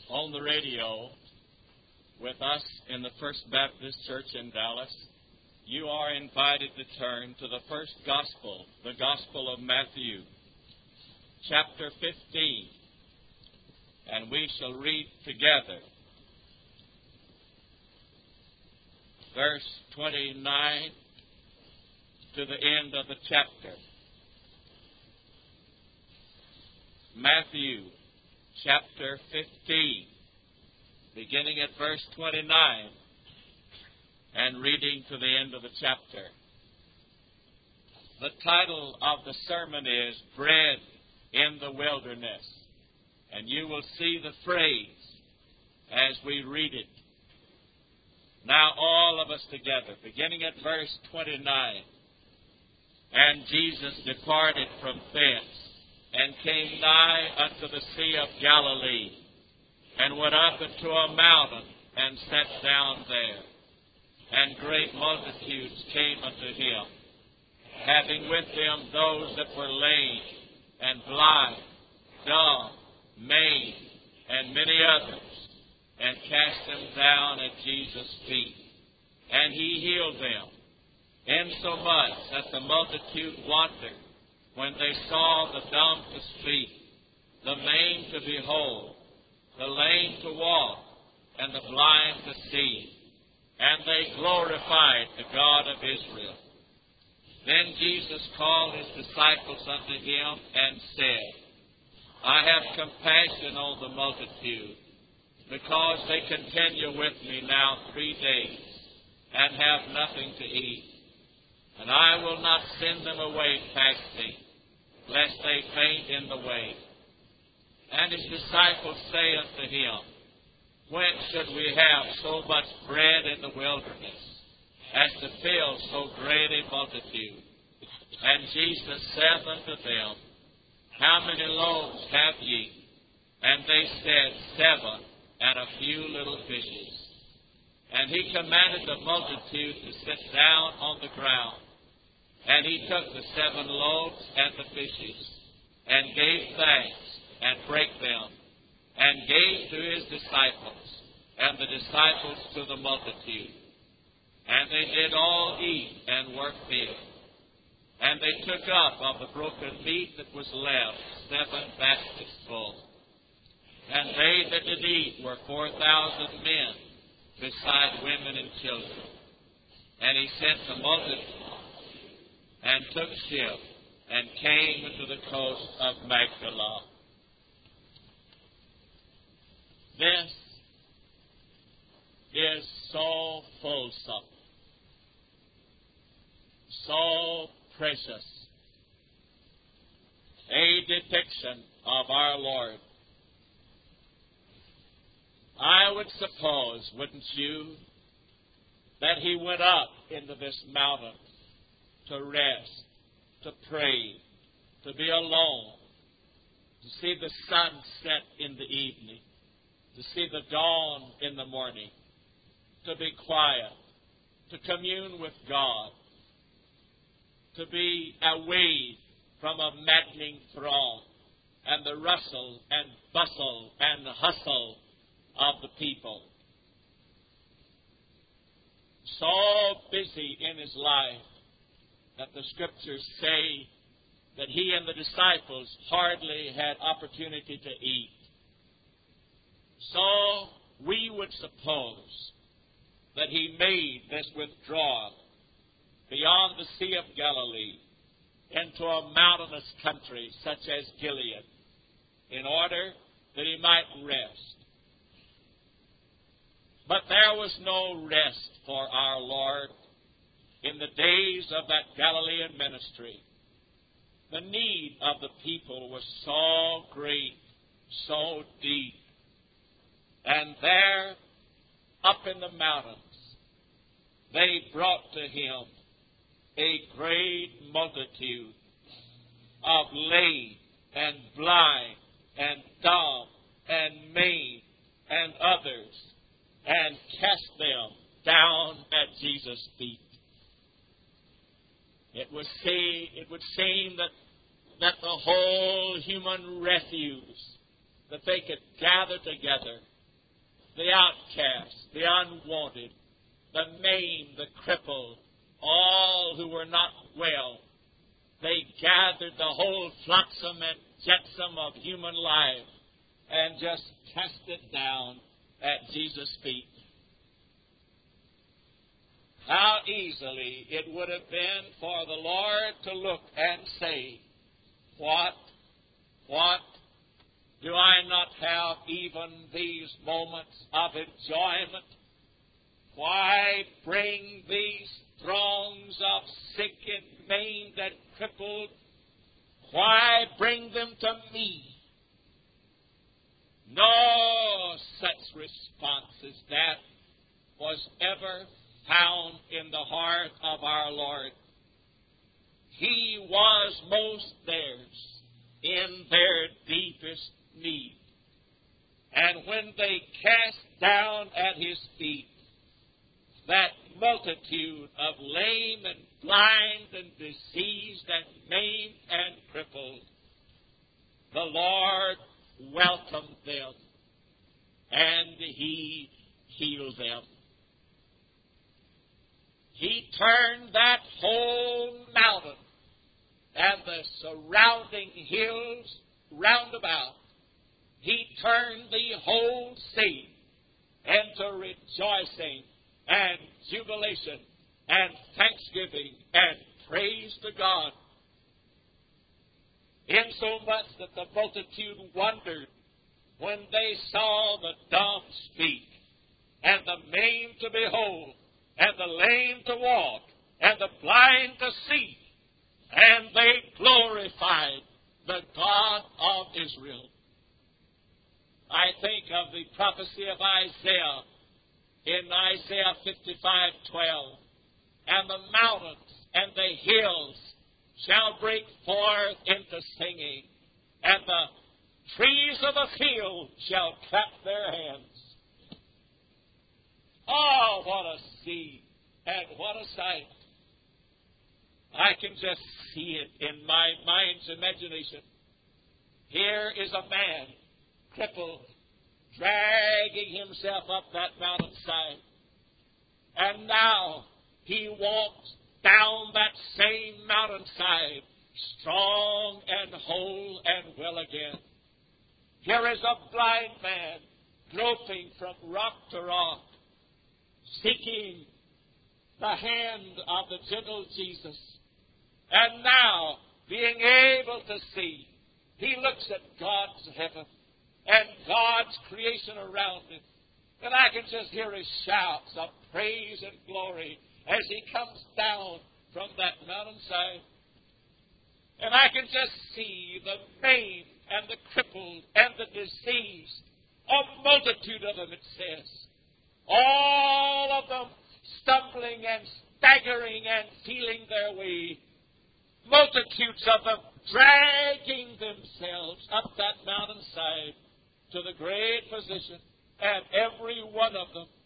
on the radio with us in the First Baptist Church in Dallas, you are invited to turn to the first gospel, the Gospel of Matthew, chapter 15, and we shall read together verse 29 to the end of the chapter. Matthew chapter 15, beginning at verse 29 and reading to the end of the chapter. The title of the sermon is Bread in the Wilderness, and you will see the phrase as we read it. Now all of us together, beginning at verse 29. And Jesus departed from thence, and came nigh unto the Sea of Galilee, and went up into a mountain, and sat down there. And great multitudes came unto him, having with them those that were lame, and blind, dumb, maimed, and many others, and cast them down at Jesus' feet. And he healed them, insomuch that the multitude wondered when they saw the dumb to speak, the maimed to behold, the lame to walk, and the blind to see. And they glorified the God of Israel. Then Jesus called his disciples unto him, and said, I have compassion on the multitude, because they continue with me now 3 days, and have nothing to eat. And I will not send them away fasting, lest they faint in the way. And his disciples say unto him, When should we have so much bread in the wilderness, as to fill so great a multitude? And Jesus saith unto them, How many loaves have ye? And they said, 7, and a few little fishes. And he commanded the multitude to sit down on the ground. And he took the 7 loaves and the fishes, and gave thanks, and brake them, and gave to his disciples, and the disciples to the multitude. And they did all eat, and were filled. And they took up of the broken meat that was left 7 baskets full. And they that did eat were 4,000 men, beside women and children. And he sent the multitude, and took ship, and came into the coast of Magdala. This is so fulsome, so precious, a depiction of our Lord. I would suppose, wouldn't you, that he went up into this mountain to rest, to pray, to be alone, to see the sun set in the evening, to see the dawn in the morning, to be quiet, to commune with God, to be away from a maddening throng and the rustle and bustle and hustle of the people. So busy in his life that the Scriptures say that he and the disciples hardly had opportunity to eat. So we would suppose that he made this withdrawal beyond the Sea of Galilee into a mountainous country such as Gilead in order that he might rest. But there was no rest for our Lord in the days of that Galilean ministry. The need of the people was so great, so deep. And there, up in the mountains, they brought to him a great multitude of lame and blind and dumb and maimed and others, and cast them down at Jesus' feet. It would seem that the whole human refuse that they could gather together the outcast, the unwanted, the maimed, the crippled, all who were not well. They gathered the whole flotsam and jetsam of human life and just cast it down at Jesus' feet. How easily it would have been for the Lord to look and say, What do I not have even these moments of enjoyment? Why bring these throngs of sick and maimed and crippled? Why bring them to me? No such response as that was ever found in the heart of our Lord. He was most theirs in their deepest need. And when they cast down at His feet that multitude of lame and blind and diseased and maimed and crippled, the Lord welcomed them and He healed them. He turned that whole mountain and the surrounding hills round about. He turned the whole sea into rejoicing and jubilation and thanksgiving and praise to God. Insomuch that the multitude wondered when they saw the dumb speak, and the maimed to behold, and the lame to walk, and the blind to see, and they glorified the God of Israel. I think of the prophecy of Isaiah in Isaiah 55:12, and the mountains and the hills shall break forth into singing, and the trees of the field shall clap their hands. Oh, what a scene and what a sight. I can just see it in my mind's imagination. Here is a man, crippled, dragging himself up that mountainside. And now he walks down that same mountainside, strong and whole and well again. Here is a blind man, groping from rock to rock, seeking the hand of the gentle Jesus. And now, being able to see, he looks at God's heaven and God's creation around him. And I can just hear his shouts of praise and glory as he comes down from that mountainside. And I can just see the maimed and the crippled and the diseased, a multitude of them, it says. All of them stumbling and staggering and feeling their way. Multitudes of them dragging themselves up that mountainside to the great physician. And every one of them,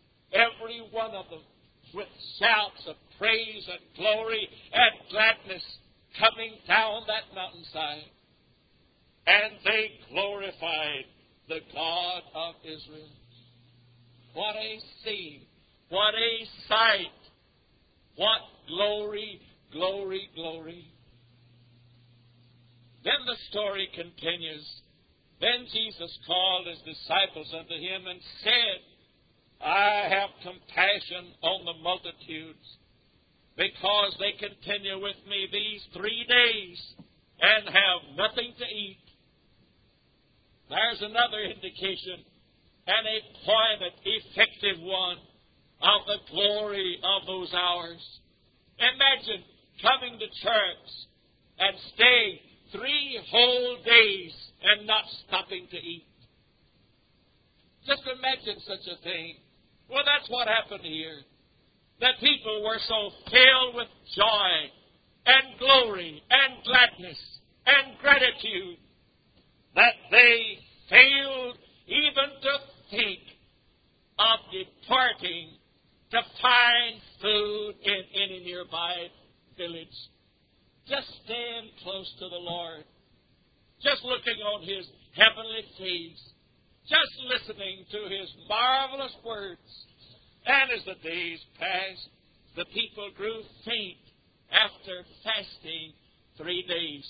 with shouts of praise and glory and gladness coming down that mountainside. And they glorified the God of Israel. What a scene. What a sight. What glory, glory, glory. Then the story continues. Then Jesus called his disciples unto him and said, I have compassion on the multitudes, because they continue with me these 3 days and have nothing to eat. There's another indication, and a poignant, effective one, of the glory of those hours. Imagine coming to church and staying 3 whole days and not stopping to eat. Just imagine such a thing. Well, that's what happened here. The people were so filled with joy and glory and gladness and gratitude that they failed even to think of departing to find food in any nearby village. Just stand close to the Lord, just looking on His heavenly face, just listening to his marvelous words. And as the days passed, the people grew faint after fasting 3 days.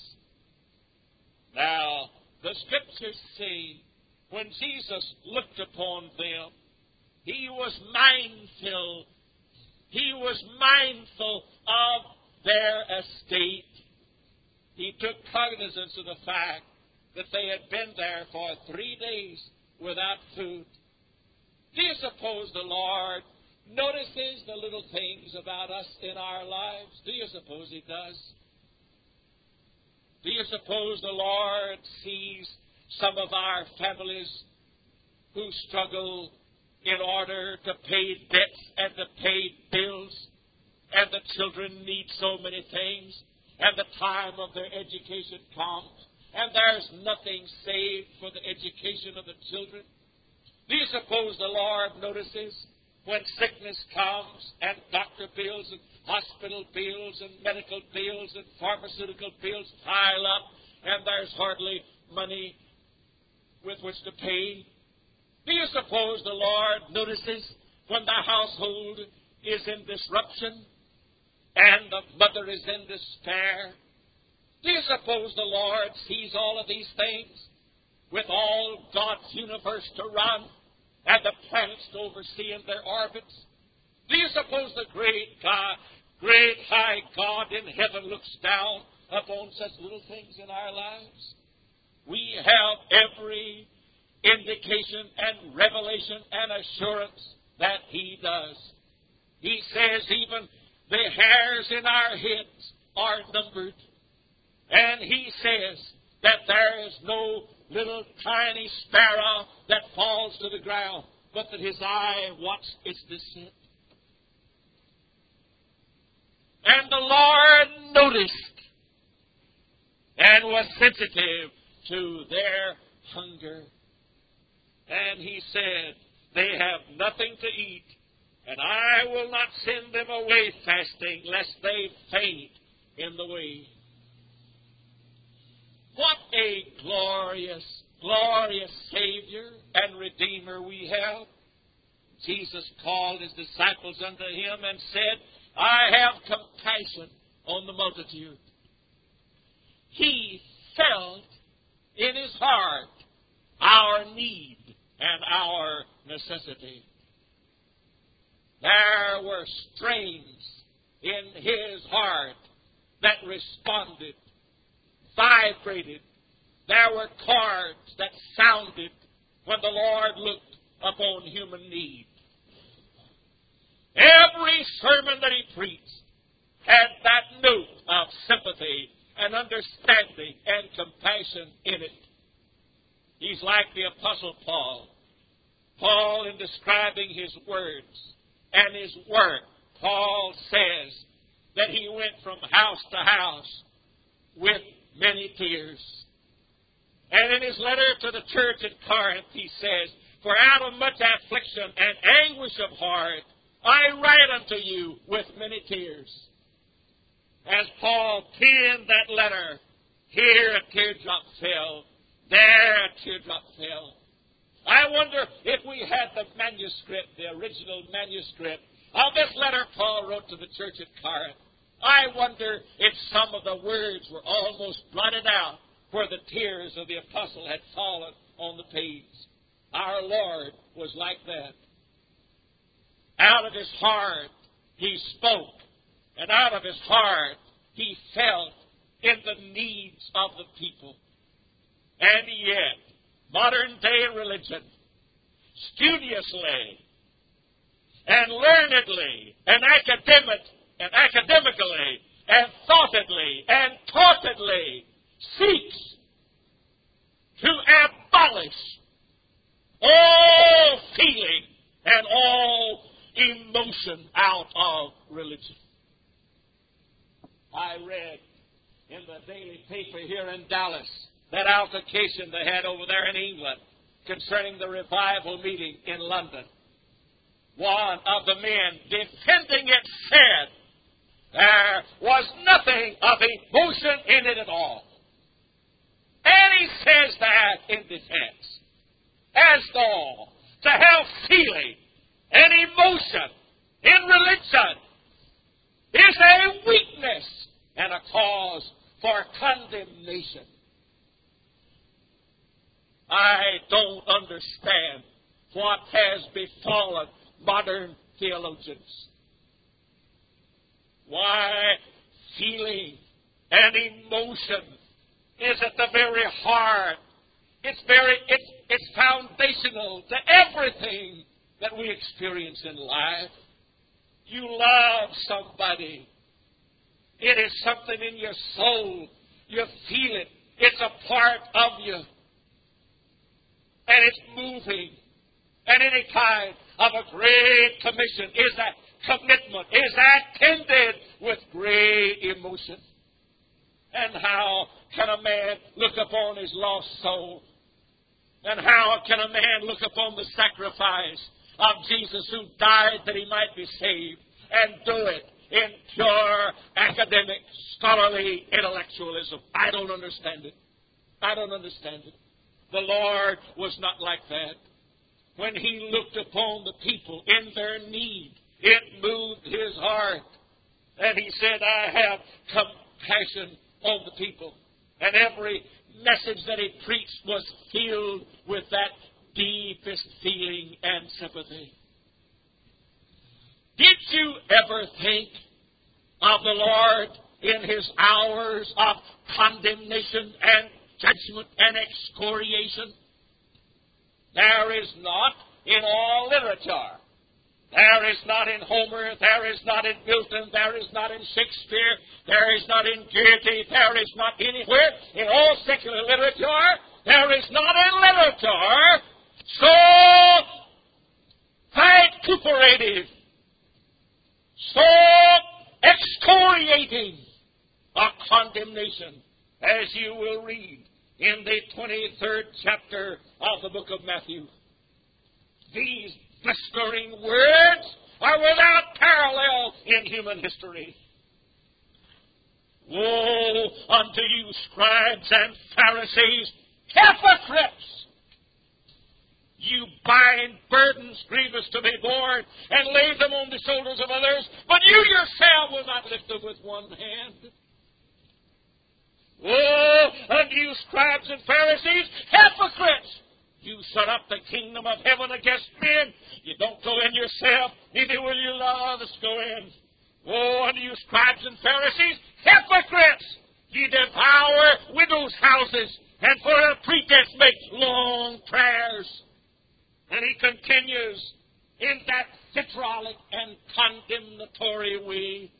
Now, the Scriptures say, when Jesus looked upon them, he was mindful. He was mindful of their estate. He took cognizance of the fact that they had been there for 3 days without food. Do you suppose the Lord notices the little things about us in our lives? Do you suppose he does? Do you suppose the Lord sees some of our families who struggle in order to pay debts and to pay bills, and the children need so many things, and the time of their education comes, and there's nothing saved for the education of the children? Do you suppose the Lord notices when sickness comes, and doctor bills, and hospital bills, and medical bills, and pharmaceutical bills pile up, and there's hardly money with which to pay? Do you suppose the Lord notices when the household is in disruption and the mother is in despair? Do you suppose the Lord sees all of these things with all God's universe to run and the planets to oversee in their orbits? Do you suppose the great God, great high God in heaven looks down upon such little things in our lives? We have every indication and revelation and assurance that he does. He says even the hairs in our heads are numbered. And he says that there is no little tiny sparrow that falls to the ground, but that his eye watches its descent. And the Lord noticed and was sensitive to their hunger. And he said, they have nothing to eat, and I will not send them away fasting, lest they faint in the way. What a glorious, glorious Savior and Redeemer we have. Jesus called his disciples unto him and said, I have compassion on the multitude. He felt in his heart our need and our necessity. There were strings in his heart that responded, vibrated. There were chords that sounded when the Lord looked upon human need. Every sermon that he preached had that note of sympathy and understanding and compassion in it. He's like the Apostle Paul. Paul, in describing his words and his work, Paul says that he went from house to house with many tears. And in his letter to the church at Corinth, he says, for out of much affliction and anguish of heart, I write unto you with many tears. As Paul penned that letter, here a teardrop fell, there a teardrop fell. I wonder if we had the manuscript, the original manuscript of this letter Paul wrote to the church at Corinth. I wonder if some of the words were almost blotted out where the tears of the apostle had fallen on the page. Our Lord was like that. Out of his heart, he spoke. And out of his heart, he felt in the needs of the people. And yet, modern day religion, studiously and learnedly and academically and thoughtedly and taughtedly seeks to abolish all feeling and all emotion out of religion. I read in the daily paper here in Dallas that altercation they had over there in England concerning the revival meeting in London. One of the men defending it said there was nothing of emotion in it at all. And he says that in defense. has all to have feeling and emotion in religion is a weakness and a cause for condemnation. I don't understand what has befallen modern theologians. Why feeling and emotion is at the very heart. It's foundational to everything that we experience in life. You love somebody. It is something in your soul. You feel it. It's a part of you. And it's moving. And any kind of a great commission is that commitment, is attended with great emotion. And how can a man look upon his lost soul? And how can a man look upon the sacrifice of Jesus who died that he might be saved and do it in pure academic, scholarly intellectualism? I don't understand it. I don't understand it. The Lord was not like that. When He looked upon the people in their need, it moved His heart. And He said, I have compassion on the people. And every message that He preached was filled with that deepest feeling and sympathy. Did you ever think of the Lord in His hours of condemnation and judgment and excoriation? There is not in all literature. There is not in Homer. There is not in Milton. There is not in Shakespeare. There is not in Goethe. There is not anywhere in all secular literature. There is not in literature so vituperative, so excoriating a condemnation as you will read in the 23rd chapter of the book of Matthew. These blistering words are without parallel in human history. Woe unto you, scribes and Pharisees, hypocrites! You bind burdens grievous to be borne and lay them on the shoulders of others, but you yourself will not lift them with one hand. Woe unto you, scribes and Pharisees, hypocrites! You shut up the kingdom of heaven against men. You don't go in yourself, neither will you allow others to go in. Woe unto you, scribes and Pharisees, hypocrites! Ye devour widows' houses, and for a pretense make long prayers. And he continues in that vitriolic and condemnatory way.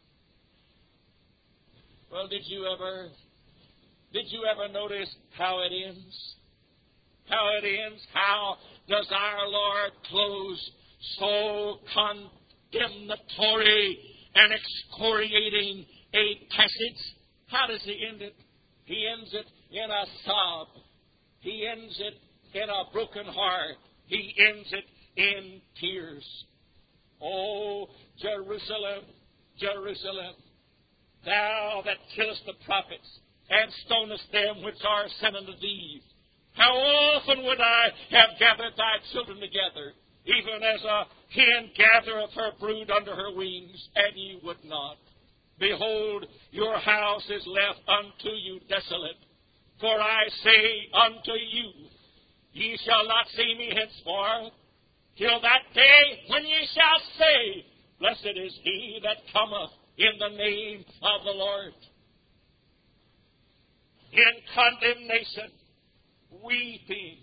Well, did you ever notice how it ends? How it ends? How does our Lord close so condemnatory and excoriating a passage? How does he end it? He ends it in a sob. He ends it in a broken heart. He ends it in tears. Oh, Jerusalem, Jerusalem, thou that killest the prophets and stonest them which are sent unto thee, how often would I have gathered thy children together, even as a hen gathereth her brood under her wings, and ye would not. Behold, your house is left unto you desolate. For I say unto you, ye shall not see me henceforth, till that day when ye shall say, Blessed is he that cometh in the name of the Lord. In condemnation, weeping,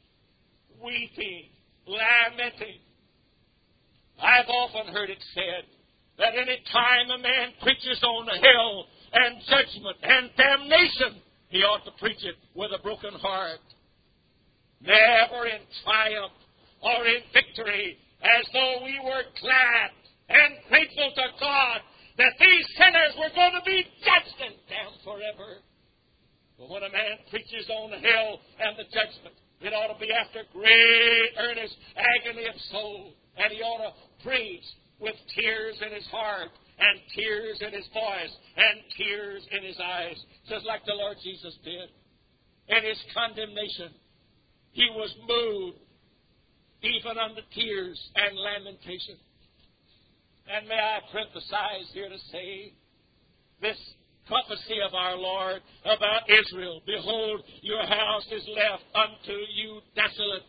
lamenting. I've often heard it said that any time a man preaches on hell and judgment and damnation, he ought to preach it with a broken heart. Never in triumph or in victory, as though we were glad and grateful to God that these sinners were going to be judged and damned forever. But when a man preaches on hell and the judgment, it ought to be after great earnest agony of soul. And he ought to preach with tears in his heart and tears in his voice and tears in his eyes, just like the Lord Jesus did in his condemnation. he was moved even unto tears and lamentation. And may I emphasize here to say, this prophecy of our Lord about Israel, behold, your house is left unto you desolate.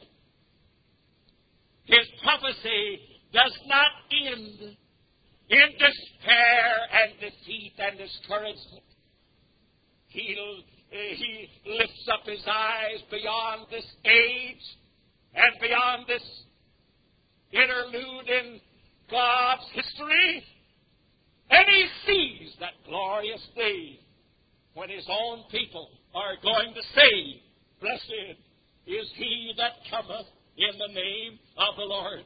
His prophecy does not end in despair and defeat and discouragement. He lifts up his eyes beyond this age and beyond this interlude in God's history, and he sees that glorious day when his own people are going to say, blessed is he that cometh in the name of the Lord.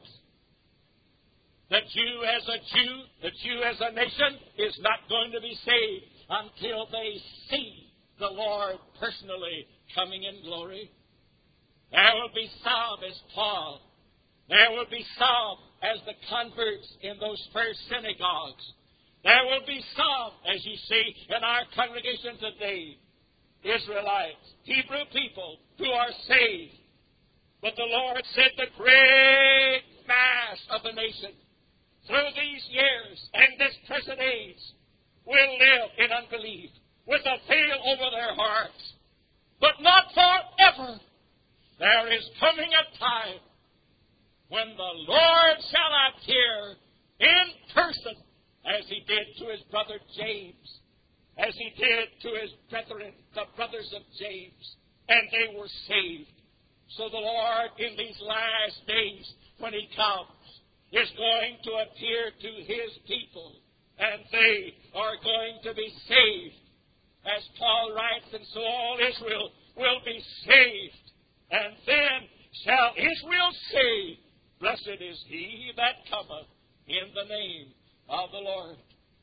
The Jew as a Jew, the Jew as a nation, is not going to be saved until they see the Lord personally coming in glory. There will be some as Paul. There will be some as the converts in those first synagogues. There will be some, as you see in our congregation today, Israelites, Hebrew people who are saved. But the Lord said the great mass of the nation through these years and this present age will live in unbelief with a veil over their hearts. But not forever. There is coming a time when the Lord shall appear in person, as he did to his brother James, as he did to his brethren, the brothers of James, and they were saved. So the Lord, in these last days, when he comes, is going to appear to his people, and they are going to be saved. As Paul writes, and so all Israel will be saved. And then shall Israel say, blessed is he that cometh in the name of the Lord.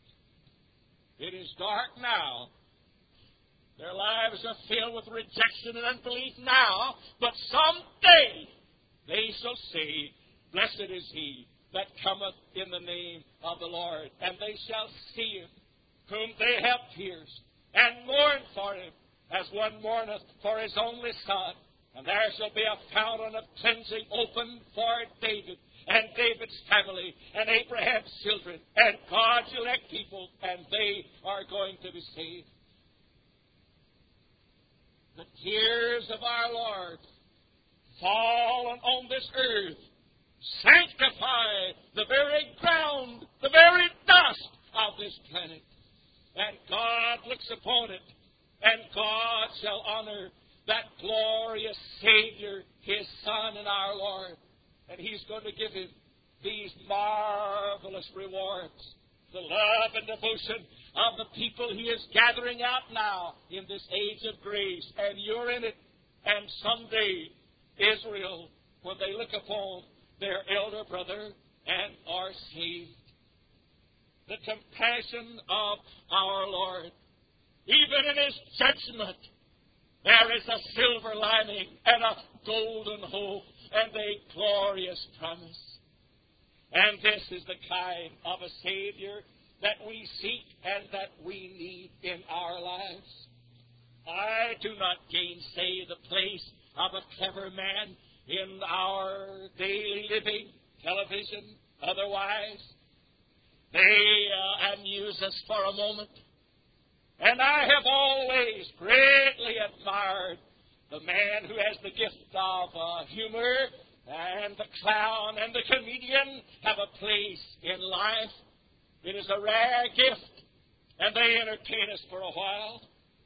It is dark now. Their lives are filled with rejection and unbelief now, but someday they shall say, blessed is he that cometh in the name of the Lord. And they shall see him, whom they have pierced, and mourn for him, as one mourneth for his only son. And there shall be a fountain of cleansing opened for David, and David's family, and Abraham's children, and God's elect people, and they are going to be saved. The tears of our Lord fallen on this earth sanctify the very ground, the very dust of this planet. And God looks upon it, and God shall honor that glorious Savior, his Son and our Lord. And he's going to give him these marvelous rewards. The love and devotion of the people he is gathering out now in this age of grace. And you're in it. And someday, Israel, when they look upon their elder brother and are saved. The compassion of our Lord. Even in his judgment, there is a silver lining and a golden hope and a glorious promise. And this is the kind of a Savior that we seek and that we need in our lives. I do not gainsay the place of a clever man in our daily living, television, otherwise. They amuse us for a moment. And I have always greatly admired the man who has the gift of humor, and the clown and the comedian have a place in life. It is a rare gift, and they entertain us for a while.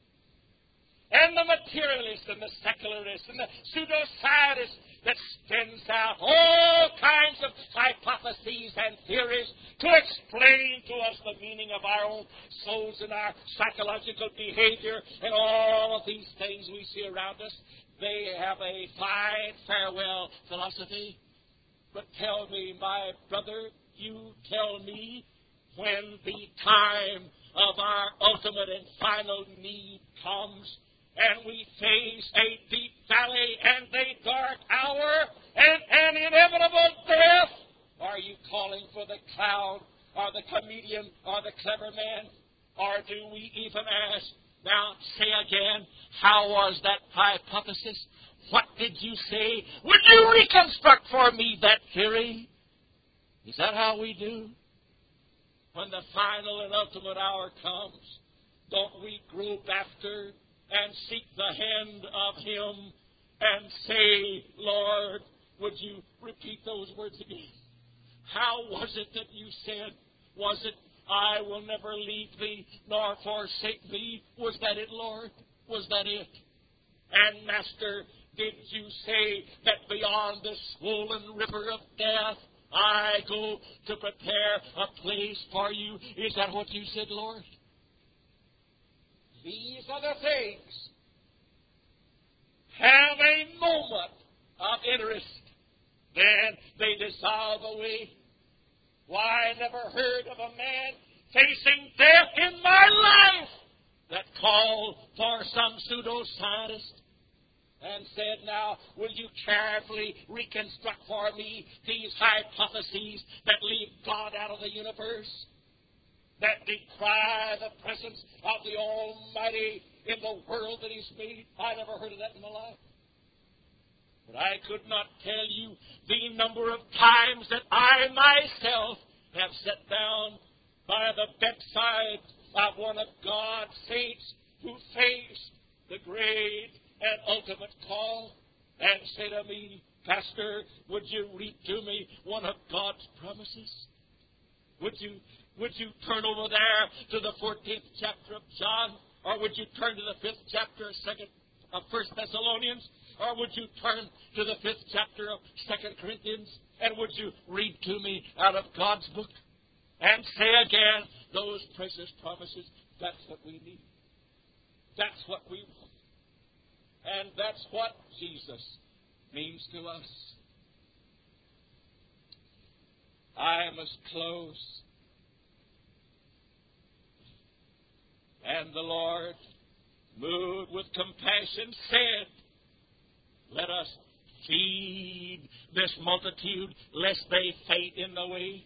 And the materialist and the secularist and the pseudoscientist that spins out all kinds of hypotheses and theories to explain to us the meaning of our own souls and our psychological behavior and all of these things we see around us. They have a fine farewell philosophy. But tell me, my brother, you tell me, when the time of our ultimate and final need comes, and we face a deep valley and a dark hour and an inevitable death, are you calling for the clown or the comedian or the clever man? Or do we even ask, now say again, how was that hypothesis? What did you say? Would you reconstruct for me that theory? Is that how we do? When the final and ultimate hour comes, don't we grope after and seek the hand of Him and say, Lord, would you repeat those words again? How was it that you said? Was it, I will never leave thee nor forsake thee? Was that it, Lord? Was that it? And Master, did you say that beyond this swollen river of death, I go to prepare a place for you? Is that what you said, Lord? These other things have a moment of interest. Then they dissolve away. Why, I never heard of a man facing death in my life that called for some pseudoscientist and said, now, will you carefully reconstruct for me these hypotheses that leave God out of the universe, that decry the presence of the Almighty in the world that He's made? I never heard of that in my life. But I could not tell you the number of times that I myself have sat down by the bedside of one of God's saints who faced the great and ultimate call and say to me, Pastor, would you read to me one of God's promises? Would you turn over there to the 14th chapter of John? Or would you turn to the 5th chapter of 1 Thessalonians? Or would you turn to the 5th chapter of 2 Corinthians? And would you read to me out of God's book? And say again, those precious promises, that's what we need. That's what we want. And that's what Jesus means to us. I must close. And the Lord, moved with compassion, said, let us feed this multitude, lest they faint in the way.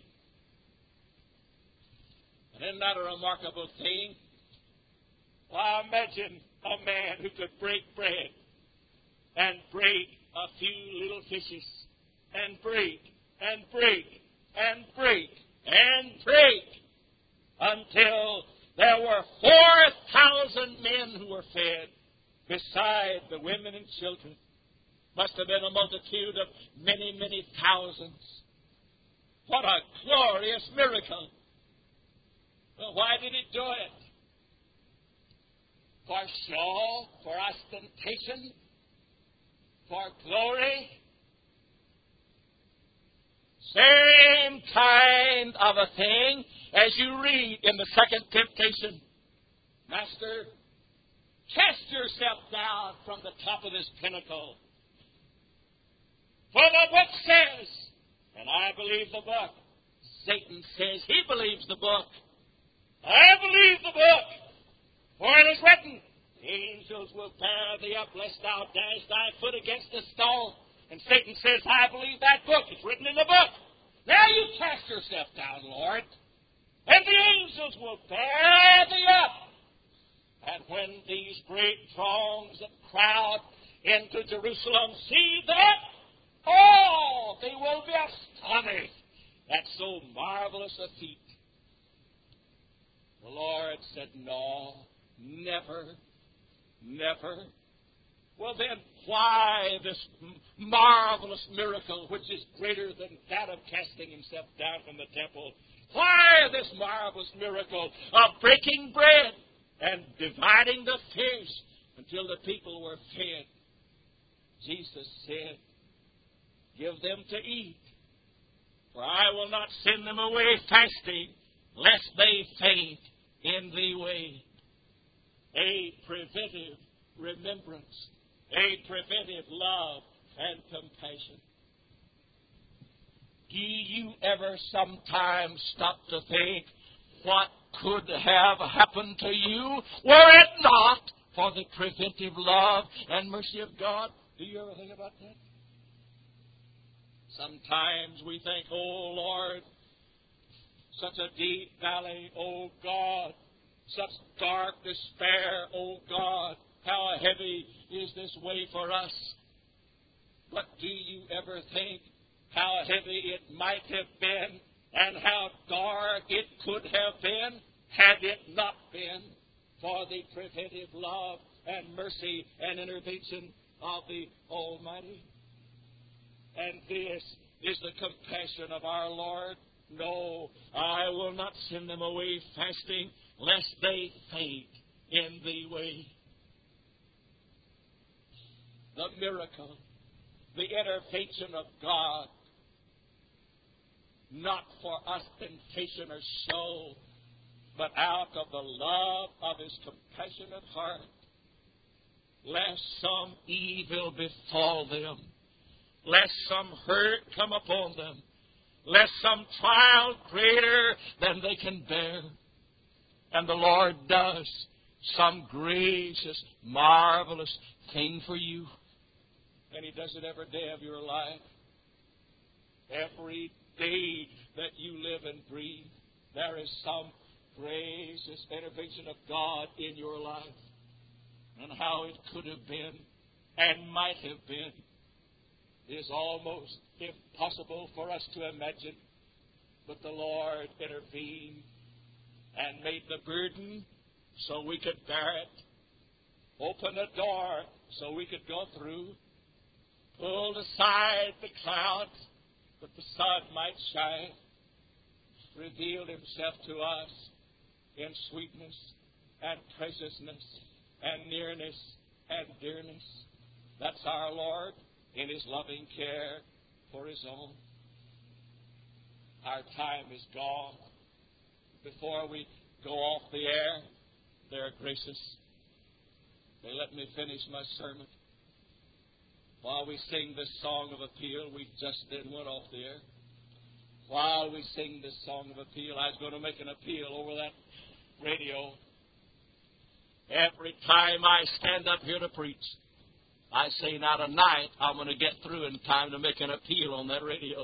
And isn't that a remarkable thing? Well, imagine a man who could break bread and break a few little fishes and break and break and break and break until there were 4,000 men who were fed, beside the women and children. Must have been a multitude of many, many thousands. What a glorious miracle. Well, why did He do it? For show, for ostentation, for glory. Same kind of a thing as you read in the second temptation. Master, cast yourself down from the top of this pinnacle. For the book says, and I believe the book. Satan says he believes the book. I believe the book. For it is written, angels will bear thee up, lest thou dash thy foot against a stone. And Satan says, I believe that book. It's written in the book. Now you cast yourself down, Lord. And the angels will bear thee up. And when these great throngs that crowd into Jerusalem see that, oh, they will be astonished at so marvelous a feat. The Lord said, no, never, never. Well, then, why this marvelous miracle, which is greater than that of casting Himself down from the temple? Why this marvelous miracle of breaking bread and dividing the fish until the people were fed? Jesus said, give them to eat, for I will not send them away fasting, lest they faint in the way. A preventive remembrance, a preventive love and compassion. Do you ever sometimes stop to think what could have happened to you were it not for the preventive love and mercy of God? Do you ever think about that? Sometimes we think, oh Lord, such a deep valley, oh God, such dark despair, oh God, how heavy is this way for us? But do you ever think how heavy it might have been and how dark it could have been had it not been for the preventive love and mercy and intervention of the Almighty? And this is the compassion of our Lord. No, I will not send them away fasting, lest they faint in the way. The miracle, the intervention of God, not for ostentation or show, but out of the love of His compassionate heart, lest some evil befall them, lest some hurt come upon them, lest some trial greater than they can bear. And the Lord does some gracious, marvelous thing for you. And He does it every day of your life. Every day that you live and breathe, there is some gracious intervention of God in your life. And how it could have been and might have been is almost impossible for us to imagine. But the Lord intervened and made the burden so we could bear it, opened a door so we could go through, pulled aside the clouds that the sun might shine, revealed Himself to us in sweetness and preciousness and nearness and dearness. That's our Lord in His loving care for His own. Our time is gone. Before we go off the air, they're gracious. They let me finish my sermon. While we sing this song of appeal, we just then went off the air. While we sing this song of appeal, I was going to make an appeal over that radio. Every time I stand up here to preach, I say, now tonight I'm going to get through in time to make an appeal on that radio.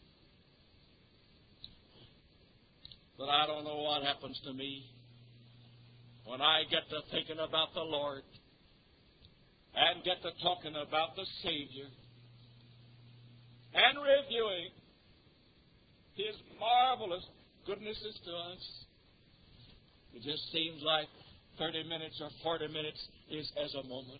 But I don't know what happens to me when I get to thinking about the Lord and get to talking about the Savior and reviewing His marvelous goodnesses to us. It just seems like 30 minutes or 40 minutes is as a moment.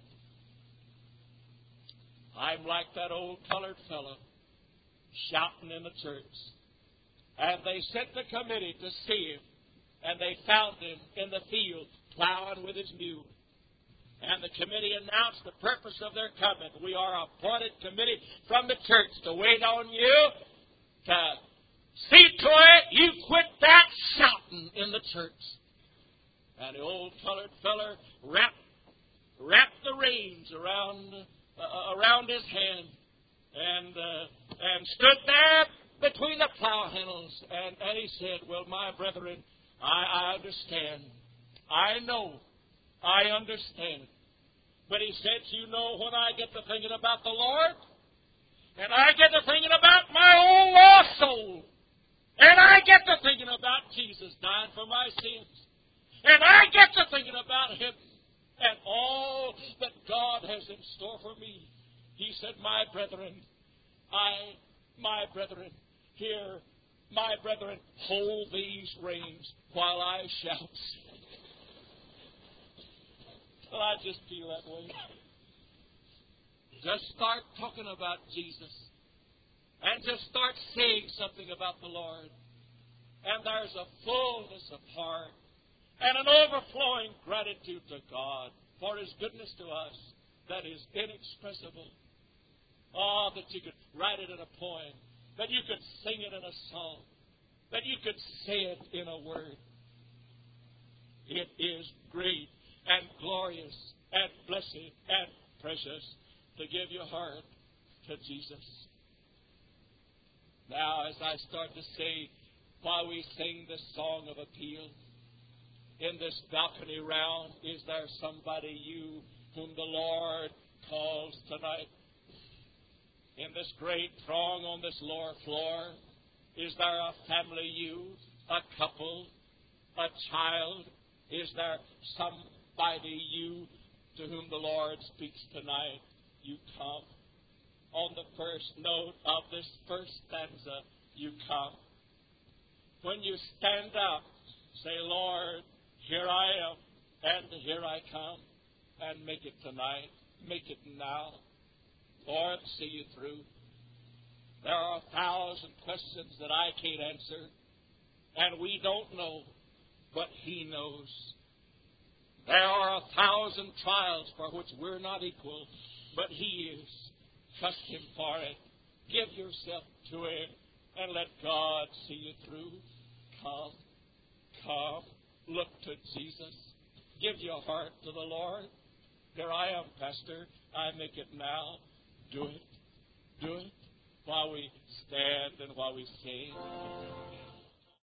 I'm like that old colored fellow shouting in the church. And they sent the committee to see him. And they found him in the field plowing with his mule. And the committee announced the purpose of their coming. We are appointed committee from the church to wait on you, to see to it you quit that shouting in the church. And the old colored feller wrapped the reins around his hand and stood there between the plow handles, and he said, well, my brethren, I understand. I know. I understand. But he said, you know, when I get to thinking about the Lord, and I get to thinking about my own lost soul, and I get to thinking about Jesus dying for my sins, and I get to thinking about Him and all that God has in store for me, he said, my brethren, here, my brethren, hold these reins while I shout. Well, I just feel that way. Just start talking about Jesus. And just start saying something about the Lord. And there's a fullness of heart and an overflowing gratitude to God for His goodness to us that is inexpressible. Oh, that you could write it in a poem, that you could sing it in a song, that you could say it in a word. It is great and glorious and blessed and precious to give your heart to Jesus. Now, as I start to say, while we sing this song of appeal, in this balcony round, is there somebody whom the Lord calls tonight? In this great throng on this lower floor, is there a family a couple, a child? Is there somebody to whom the Lord speaks tonight? You come. on the first note of this first stanza, you come. When you stand up, say, Lord, here I am, and here I come, and make it tonight, make it now. Lord, see you through. There are 1,000 questions that I can't answer, and we don't know, but He knows. There are 1,000 trials for which we're not equal, but He is. Trust Him for it. Give yourself to Him, and let God see you through. Come, come, look to Jesus. Give your heart to the Lord. Here I am, Pastor. I make it now. Do it. Do it while we stand and while we sing.